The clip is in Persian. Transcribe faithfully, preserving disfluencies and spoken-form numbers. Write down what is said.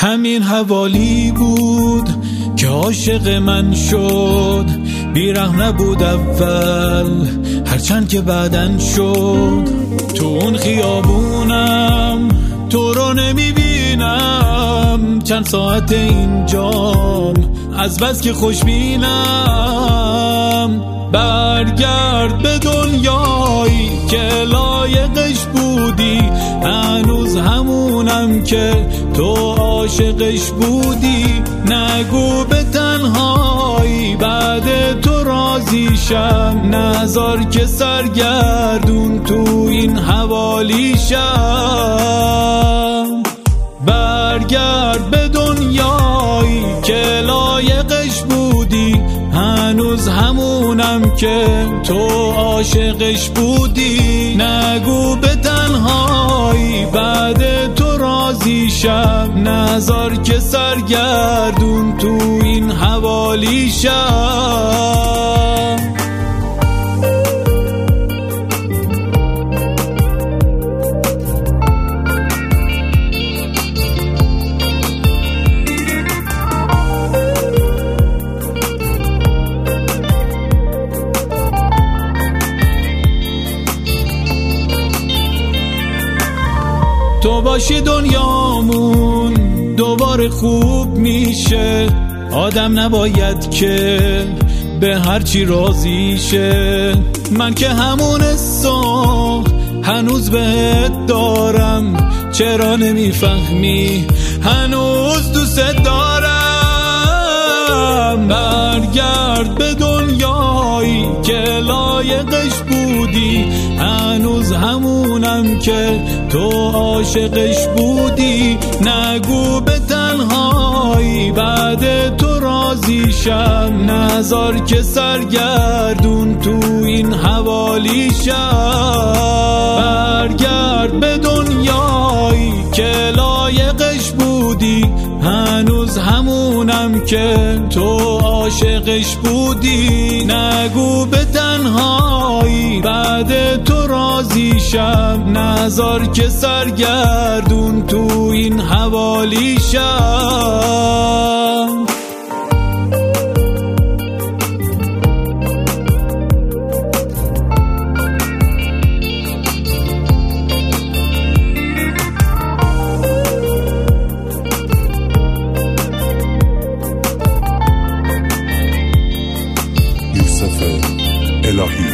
همین حوالی بود که عاشق من شد، بیرحم نبود اول هرچند که بعدن شد. تو اون خیابونم تو رو نمیبینم، چند ساعت اینجام از بس که خوشبینم. برگرد به دنیایی که لایقش بودی، هنوز همونم که تو عاشقش بودی. نگو به تنهایی بعد تو راضی شم، نذار که سرگردون تو این حوالی شم. برگرد به دنیایی که لایقش بودی، هنوز همونم که تو عاشقش بودی. نگو به تنهایی بعد تو راضی شم، نذار که سرگردون تو این حوالی شم. تو باشی دنیامون دوباره خوب میشه، آدم نباید که به هرچی راضی شه. من که همون صبح هنوز بهت دارم، چرا نمیفهمی هنوز دوست دارم. برگرد به دنیایی که لایقش بودی، هنوز همونم که تو عاشقش بودی. نگو به تنهایی بعد تو راضی شم، نذار که سرگردون تو این حوالی شم. برگرد به دنیایی که لایقش بودی، هنوز همونم که تو عاشقش بودی. نگو به تنهایی بعد تو راضی شم، نذار که سرگردون تو این حوالی شم. یوسف الهی.